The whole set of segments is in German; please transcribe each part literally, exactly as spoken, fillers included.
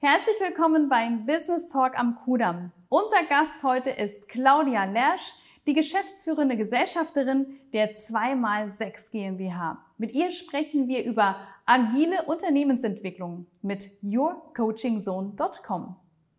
Herzlich willkommen beim Business Talk am Kudamm. Unser Gast heute ist Claudia Lersch, die geschäftsführende Gesellschafterin der zwei mal sechs GmbH. Mit ihr sprechen wir über agile Unternehmensentwicklung mit your coaching zone dot com.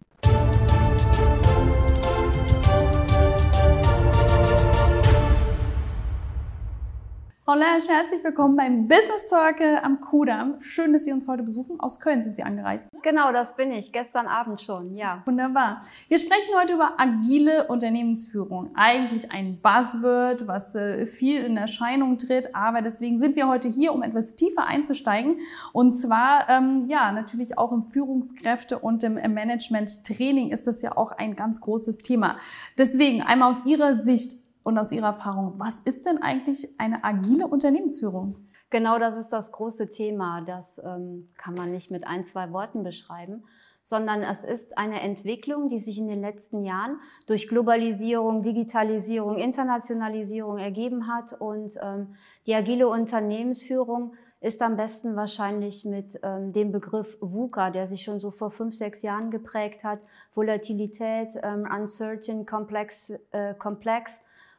Frau Lersch, herzlich willkommen beim Business Talk am Kudamm. Schön, dass Sie uns heute besuchen. Aus Köln sind Sie angereist. Genau, das bin ich. Gestern Abend schon, ja. Wunderbar. Wir sprechen heute über agile Unternehmensführung. Eigentlich ein Buzzword, was äh, viel in Erscheinung tritt. Aber deswegen sind wir heute hier, um etwas tiefer einzusteigen. Und zwar, ähm, ja, natürlich auch im Führungskräfte- und im Management-Training ist das ja auch ein ganz großes Thema. Deswegen einmal aus Ihrer Sicht und aus Ihrer Erfahrung, was ist denn eigentlich eine agile Unternehmensführung? Genau, das ist das große Thema. Das ähm, kann man nicht mit ein, zwei Worten beschreiben, sondern es ist eine Entwicklung, die sich in den letzten Jahren durch Globalisierung, Digitalisierung, Internationalisierung ergeben hat. Und ähm, die agile Unternehmensführung ist am besten wahrscheinlich mit ähm, dem Begriff VUCA, der sich schon so vor fünf, sechs Jahren geprägt hat. Volatilität, ähm, Uncertain, Complex, äh, Complex.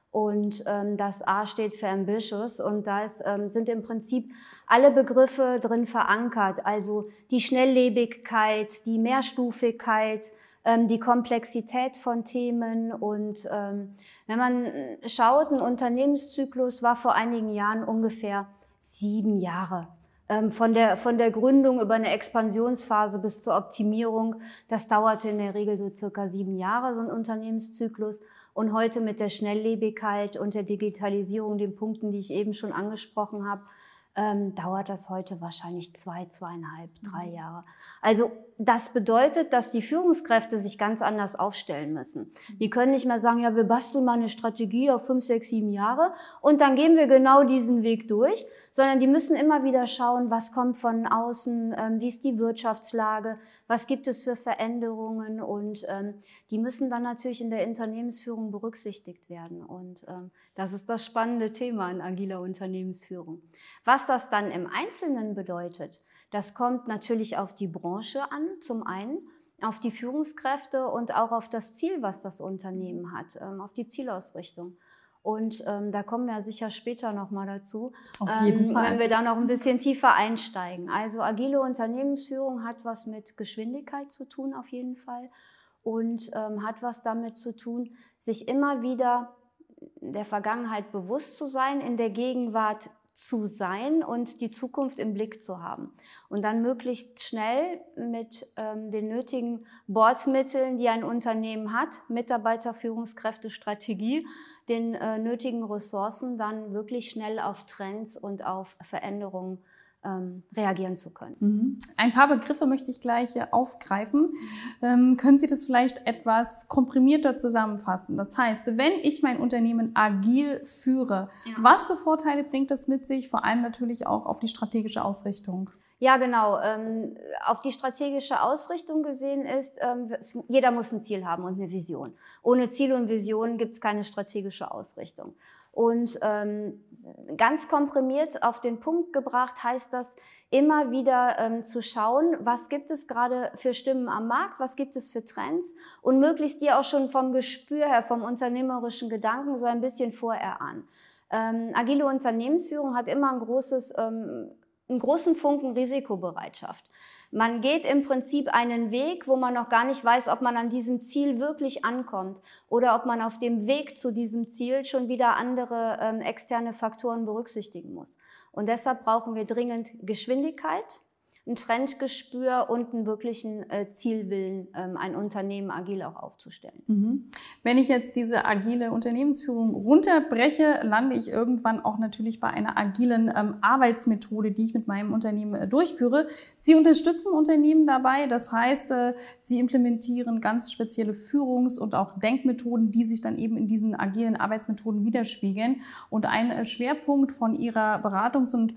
Und ähm, das A steht für Ambitious und da ist, ähm, sind im Prinzip alle Begriffe drin verankert, also die Schnelllebigkeit, die Mehrstufigkeit, ähm, die Komplexität von Themen. Und ähm, wenn man schaut, ein Unternehmenszyklus war vor einigen Jahren ungefähr sieben Jahre. Ähm, von der, von der Gründung über eine Expansionsphase bis zur Optimierung, das dauerte in der Regel so circa sieben Jahre, so ein Unternehmenszyklus. Und heute mit der Schnelllebigkeit und der Digitalisierung, den Punkten, die ich eben schon angesprochen habe, ähm, dauert das heute wahrscheinlich zwei, zweieinhalb, drei Jahre. Also das bedeutet, dass die Führungskräfte sich ganz anders aufstellen müssen. Die können nicht mehr sagen, ja, wir basteln mal eine Strategie auf fünf, sechs, sieben Jahre und dann gehen wir genau diesen Weg durch, sondern die müssen immer wieder schauen, was kommt von außen, ähm, wie ist die Wirtschaftslage, was gibt es für Veränderungen und ähm, die müssen dann natürlich in der Unternehmensführung berücksichtigt werden. Und ähm, das ist das spannende Thema in agiler Unternehmensführung. Was das dann im Einzelnen bedeutet, das kommt natürlich auf die Branche an, zum einen, auf die Führungskräfte und auch auf das Ziel, was das Unternehmen hat, auf die Zielausrichtung. Und ähm, da kommen wir sicher später nochmal dazu, auf jeden ähm, Fall. wenn wir da noch ein bisschen tiefer einsteigen. Also agile Unternehmensführung hat was mit Geschwindigkeit zu tun auf jeden Fall und ähm, hat was damit zu tun, sich immer wieder der Vergangenheit bewusst zu sein, in der Gegenwart zu sein und die Zukunft im Blick zu haben. Und dann möglichst schnell mit ähm, den nötigen Bordmitteln, die ein Unternehmen hat, Mitarbeiter, Führungskräfte, Strategie, den äh, nötigen Ressourcen dann wirklich schnell auf Trends und auf Veränderungen ähm, reagieren zu können. Mhm. Ein paar Begriffe möchte ich gleich hier aufgreifen. Ähm, können Sie das vielleicht etwas komprimierter zusammenfassen? Das heißt, wenn ich mein Unternehmen agil führe, ja. Was für Vorteile bringt das mit sich? Vor allem natürlich auch auf die strategische Ausrichtung. Ja, genau. Ähm, auf die strategische Ausrichtung gesehen ist, ähm, es, jeder muss ein Ziel haben und eine Vision. Ohne Ziel und Vision gibt es keine strategische Ausrichtung. Und ähm, ganz komprimiert auf den Punkt gebracht heißt das, immer wieder ähm, zu schauen, was gibt es gerade für Stimmen am Markt, was gibt es für Trends und möglichst die auch schon vom Gespür her, vom unternehmerischen Gedanken so ein bisschen vorerahnen. Ähm, agile Unternehmensführung hat immer ein großes ähm, einen großen Funken Risikobereitschaft. Man geht im Prinzip einen Weg, wo man noch gar nicht weiß, ob man an diesem Ziel wirklich ankommt oder ob man auf dem Weg zu diesem Ziel schon wieder andere ähm, externe Faktoren berücksichtigen muss. Und deshalb brauchen wir dringend Geschwindigkeit, ein Trendgespür und einen wirklichen äh, Zielwillen, ähm, ein Unternehmen agil auch aufzustellen. Mhm. Wenn ich jetzt diese agile Unternehmensführung runterbreche, lande ich irgendwann auch natürlich bei einer agilen ähm, Arbeitsmethode, die ich mit meinem Unternehmen äh, durchführe. Sie unterstützen Unternehmen dabei, das heißt, äh, Sie implementieren ganz spezielle Führungs- und auch Denkmethoden, die sich dann eben in diesen agilen Arbeitsmethoden widerspiegeln. Und ein äh, Schwerpunkt von Ihrer Beratungs- und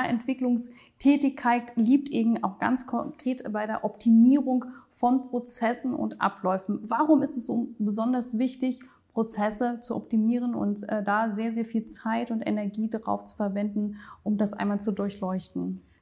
Personalentwicklungstätigkeit liegt eben auch ganz konkret bei der Optimierung von Prozessen und Abläufen. Warum ist es so besonders wichtig, Prozesse zu optimieren und äh, da sehr, sehr viel Zeit und Energie darauf zu verwenden, um das einmal zu durchleuchten?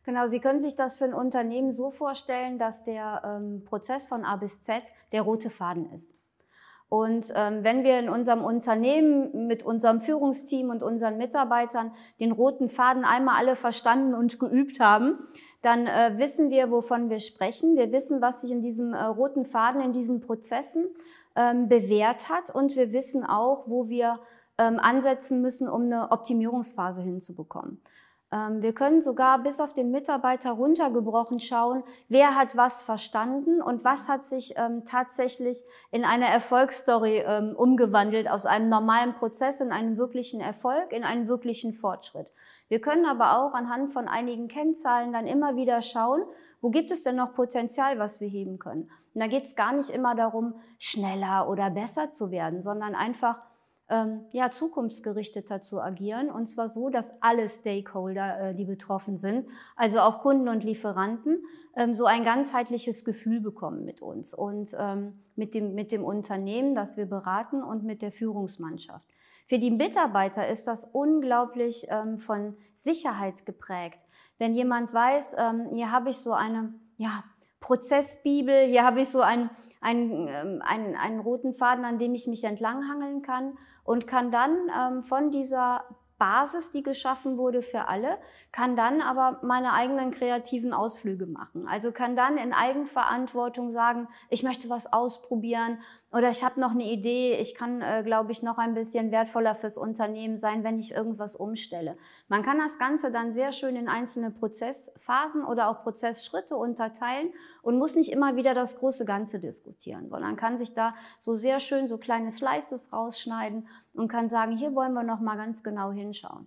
Genau, Sie können sich das für ein Unternehmen so vorstellen, dass der ähm, Prozess von A bis Z der rote Faden ist. Und ähm, wenn wir in unserem Unternehmen mit unserem Führungsteam und unseren Mitarbeitern den roten Faden einmal alle verstanden und geübt haben, dann äh, wissen wir, wovon wir sprechen. Wir wissen, was sich in diesem äh, roten Faden, in diesen Prozessen ähm, bewährt hat. Und wir wissen auch, wo wir ähm, ansetzen müssen, um eine Optimierungsphase hinzubekommen. Wir können sogar bis auf den Mitarbeiter runtergebrochen schauen, wer hat was verstanden und was hat sich ähm, tatsächlich in eine Erfolgsstory ähm, umgewandelt, aus einem normalen Prozess in einen wirklichen Erfolg, in einen wirklichen Fortschritt. Wir können aber auch anhand von einigen Kennzahlen dann immer wieder schauen, wo gibt es denn noch Potenzial, was wir heben können. Und da geht es gar nicht immer darum, schneller oder besser zu werden, sondern einfach ja, zukunftsgerichteter zu agieren, und zwar so, dass alle Stakeholder, die betroffen sind, also auch Kunden und Lieferanten, so ein ganzheitliches Gefühl bekommen mit uns und mit dem, mit dem Unternehmen, das wir beraten, und mit der Führungsmannschaft. Für die Mitarbeiter ist das unglaublich von Sicherheit geprägt. Wenn jemand weiß, hier habe ich so eine ja, Prozessbibel, hier habe ich so ein Einen, einen, einen roten Faden, an dem ich mich entlanghangeln kann, und kann dann ähm, von dieser Basis, die geschaffen wurde für alle, kann dann aber meine eigenen kreativen Ausflüge machen. Also kann dann in Eigenverantwortung sagen, ich möchte was ausprobieren oder ich habe noch eine Idee, ich kann, äh, glaube ich, noch ein bisschen wertvoller fürs Unternehmen sein, wenn ich irgendwas umstelle. Man kann das Ganze dann sehr schön in einzelne Prozessphasen oder auch Prozessschritte unterteilen und muss nicht immer wieder das große Ganze diskutieren, sondern kann sich da so sehr schön so kleine Slices rausschneiden und kann sagen, hier wollen wir noch mal ganz genau hinschauen.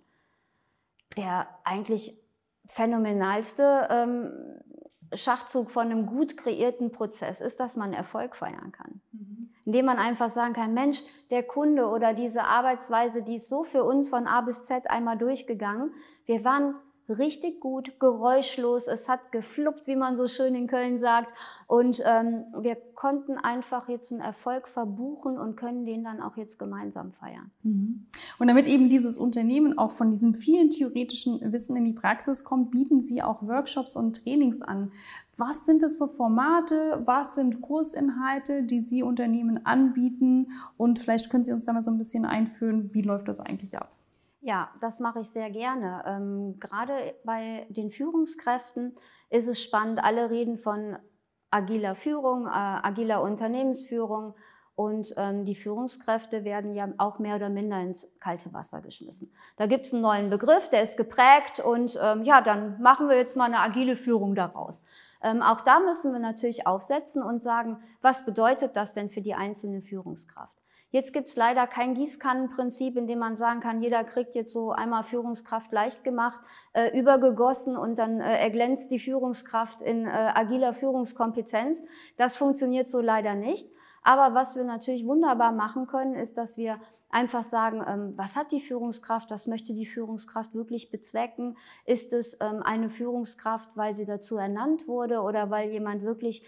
Der eigentlich phänomenalste ähm, Schachzug von einem gut kreierten Prozess ist, dass man Erfolg feiern kann. Mhm. Indem man einfach sagen kann, Mensch, der Kunde oder diese Arbeitsweise, die ist so für uns von A bis Z einmal durchgegangen. Wir waren richtig gut, geräuschlos, es hat gefluppt, wie man so schön in Köln sagt, und ähm, wir konnten einfach jetzt einen Erfolg verbuchen und können den dann auch jetzt gemeinsam feiern. Mhm. Und damit eben dieses Unternehmen auch von diesem vielen theoretischen Wissen in die Praxis kommt, bieten Sie auch Workshops und Trainings an. Was sind das für Formate, was sind Kursinhalte, die Sie Unternehmen anbieten, und vielleicht können Sie uns da mal so ein bisschen einführen, wie läuft das eigentlich ab? Ja, das mache ich sehr gerne. Ähm, gerade bei den Führungskräften ist es spannend. Alle reden von agiler Führung, äh, agiler Unternehmensführung, und ähm, die Führungskräfte werden ja auch mehr oder minder ins kalte Wasser geschmissen. Da gibt es einen neuen Begriff, der ist geprägt, und ähm, ja, dann machen wir jetzt mal eine agile Führung daraus. Ähm, auch da müssen wir natürlich aufsetzen und sagen, was bedeutet das denn für die einzelne Führungskraft? Jetzt gibt es leider kein Gießkannenprinzip, in dem man sagen kann, jeder kriegt jetzt so einmal Führungskraft leicht gemacht, äh, übergegossen, und dann äh, erglänzt die Führungskraft in äh, agiler Führungskompetenz. Das funktioniert so leider nicht. Aber was wir natürlich wunderbar machen können, ist, dass wir einfach sagen, ähm, was hat die Führungskraft, was möchte die Führungskraft wirklich bezwecken? Ist es ähm, eine Führungskraft, weil sie dazu ernannt wurde, oder weil jemand wirklich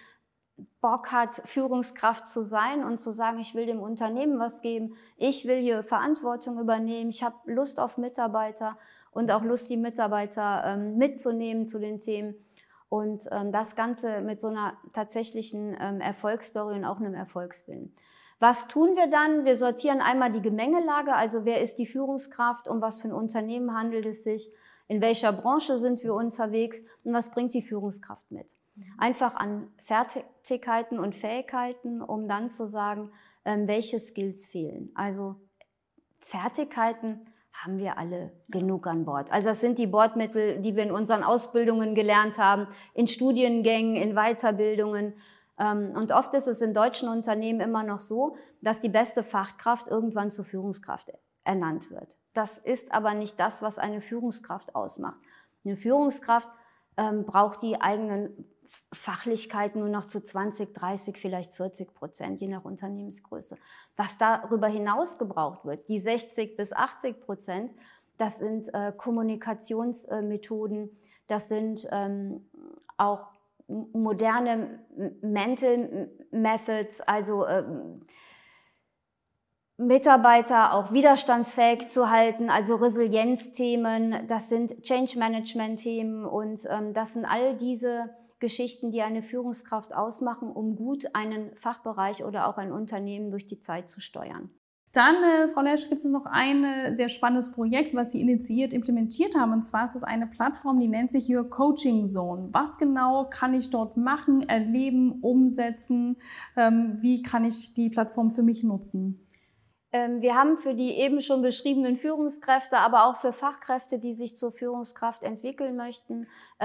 Bock hat, Führungskraft zu sein und zu sagen, ich will dem Unternehmen was geben, ich will hier Verantwortung übernehmen, ich habe Lust auf Mitarbeiter und auch Lust, die Mitarbeiter ähm, mitzunehmen zu den Themen, und ähm, das Ganze mit so einer tatsächlichen ähm, Erfolgsstory und auch einem Erfolgswillen. Was tun wir dann? Wir sortieren einmal die Gemengelage, also wer ist die Führungskraft, um was für ein Unternehmen handelt es sich, in welcher Branche sind wir unterwegs und was bringt die Führungskraft mit. Einfach an Fertigkeiten und Fähigkeiten, um dann zu sagen, welche Skills fehlen. Also Fertigkeiten haben wir alle genug an Bord. Also das sind die Bordmittel, die wir in unseren Ausbildungen gelernt haben, in Studiengängen, in Weiterbildungen. Und oft ist es in deutschen Unternehmen immer noch so, dass die beste Fachkraft irgendwann zur Führungskraft ernannt wird. Das ist aber nicht das, was eine Führungskraft ausmacht. Eine Führungskraft ähm, braucht die eigenen Fachlichkeit nur noch zu zwanzig, dreißig, vielleicht vierzig Prozent, je nach Unternehmensgröße. Was darüber hinaus gebraucht wird, die sechzig bis achtzig Prozent, das sind äh, Kommunikationsmethoden, das sind ähm, auch moderne Mental Methods, also ähm, Mitarbeiter auch widerstandsfähig zu halten, also Resilienzthemen, das sind Change-Management-Themen und ähm, das sind all diese Geschichten, die eine Führungskraft ausmachen, um gut einen Fachbereich oder auch ein Unternehmen durch die Zeit zu steuern. Dann, äh, Frau Lesch, gibt es noch ein äh, sehr spannendes Projekt, was Sie initiiert, implementiert haben. Und zwar ist es eine Plattform, die nennt sich Your Coaching Zone. Was genau kann ich dort machen, erleben, umsetzen? Ähm, wie kann ich die Plattform für mich nutzen? Wir haben für die eben schon beschriebenen Führungskräfte, aber auch für Fachkräfte, die sich zur Führungskraft entwickeln möchten,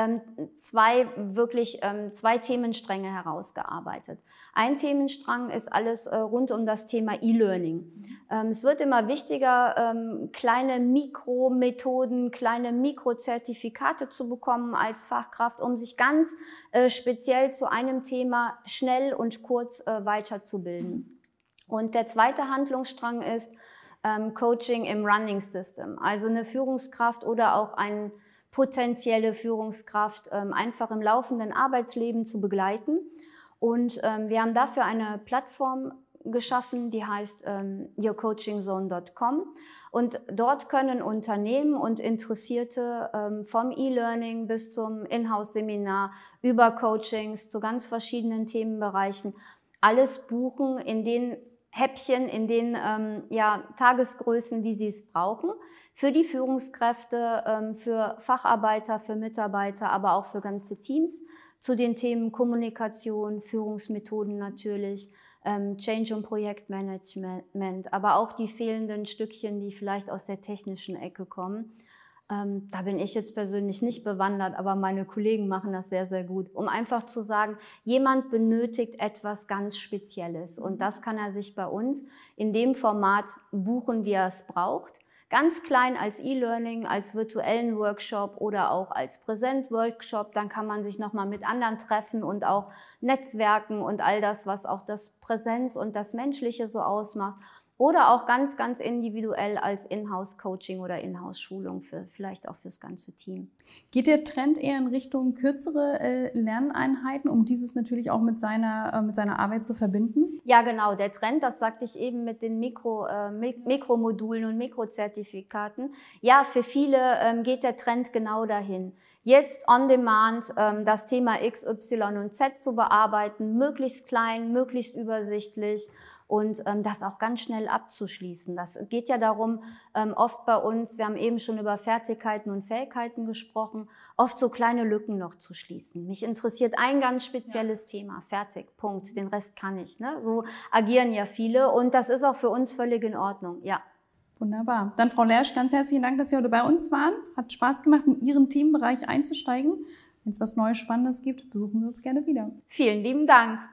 zwei wirklich zwei Themenstränge herausgearbeitet. Ein Themenstrang ist alles rund um das Thema E-Learning. Es wird immer wichtiger, kleine Mikromethoden, kleine Mikrozertifikate zu bekommen als Fachkraft, um sich ganz speziell zu einem Thema schnell und kurz weiterzubilden. Und der zweite Handlungsstrang ist ähm, Coaching im Running System. Also eine Führungskraft oder auch eine potenzielle Führungskraft ähm, einfach im laufenden Arbeitsleben zu begleiten. Und ähm, wir haben dafür eine Plattform geschaffen, die heißt ähm, your coaching zone dot com. Und dort können Unternehmen und Interessierte ähm, vom E-Learning bis zum Inhouse-Seminar über Coachings zu ganz verschiedenen Themenbereichen alles buchen, in den Häppchen, in den ähm, ja, Tagesgrößen, wie sie es brauchen, für die Führungskräfte, ähm, für Facharbeiter, für Mitarbeiter, aber auch für ganze Teams, zu den Themen Kommunikation, Führungsmethoden natürlich, ähm, Change- und Projektmanagement, aber auch die fehlenden Stückchen, die vielleicht aus der technischen Ecke kommen. Ähm, da bin ich jetzt persönlich nicht bewandert, aber meine Kollegen machen das sehr, sehr gut, um einfach zu sagen, jemand benötigt etwas ganz Spezielles und das kann er sich bei uns in dem Format buchen, wie er es braucht. Ganz klein als E-Learning, als virtuellen Workshop oder auch als Präsent-Workshop, dann kann man sich nochmal mit anderen treffen und auch netzwerken und all das, was auch das Präsenz und das Menschliche so ausmacht. Oder auch ganz, ganz individuell als Inhouse-Coaching oder Inhouse-Schulung, für, vielleicht auch fürs ganze Team. Geht der Trend eher in Richtung kürzere äh, Lerneinheiten, um dieses natürlich auch mit seiner, äh, mit seiner Arbeit zu verbinden? Ja, genau. Der Trend, das sagte ich eben mit den Mikro, äh, Mikromodulen und Mikrozertifikaten. Ja, für viele ähm, geht der Trend genau dahin. Jetzt on demand ähm, das Thema X, Y und Z zu bearbeiten, möglichst klein, möglichst übersichtlich. Und ähm, das auch ganz schnell abzuschließen. Das geht ja darum, ähm, oft bei uns, wir haben eben schon über Fertigkeiten und Fähigkeiten gesprochen, oft so kleine Lücken noch zu schließen. Mich interessiert ein ganz spezielles ja. Thema, fertig, Punkt, den Rest kann ich. Ne? So agieren ja viele und das ist auch für uns völlig in Ordnung, ja. Wunderbar. Dann Frau Lersch, ganz herzlichen Dank, dass Sie heute bei uns waren. Hat Spaß gemacht, in Ihren Themenbereich einzusteigen. Wenn es was Neues, Spannendes gibt, besuchen Sie uns gerne wieder. Vielen lieben Dank.